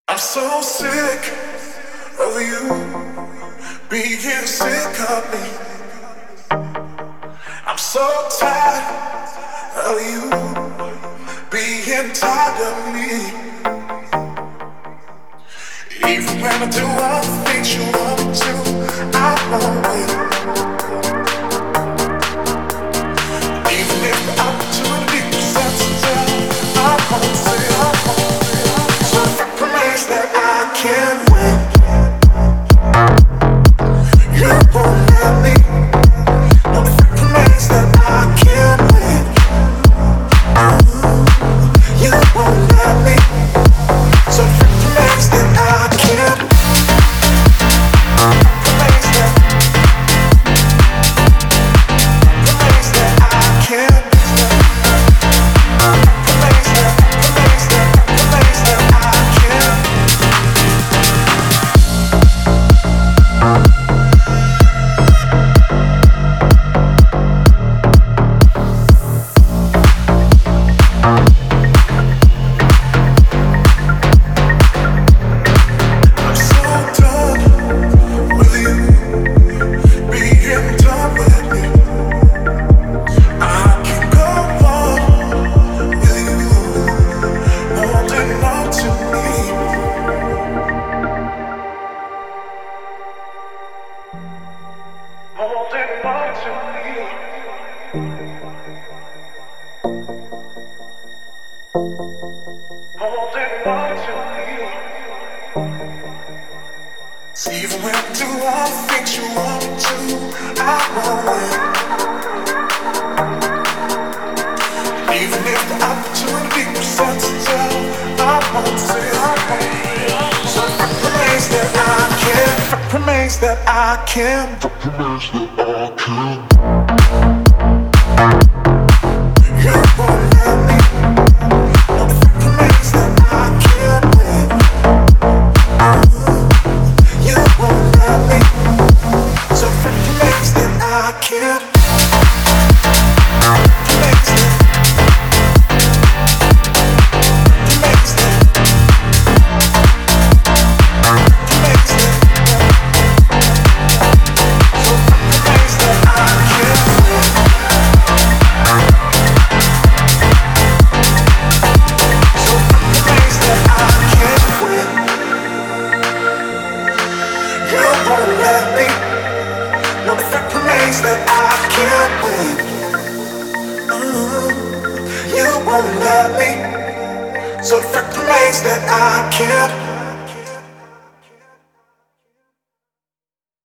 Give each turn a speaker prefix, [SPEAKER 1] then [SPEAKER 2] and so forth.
[SPEAKER 1] I'm so sick of you being sick of me. I'm so tired of you being tired of me. Even when I do all the things you want me to, I won't wait. Even if the opportunity presents itself, I won't say, I won't say. So if I promise that I can win, you won't let me. No, if I promise that I can win, you won't let me. So if I promise that I can, promise that I can. Even when I do all the things you want me to, I won't win. Even if the opportunity presents itself, I won't say I won't. So if I promise that I can, if I promise that I can, if I promise that I can, you won't let me. No, if I promise that I can win, you won't let me. So if I promise that I can, promise that, promise that, promise that. So if I promise that I can win, so if I promise that I can win, you won't let me. No, if I promise that I can't win, you won't let me. So if I promise that I can't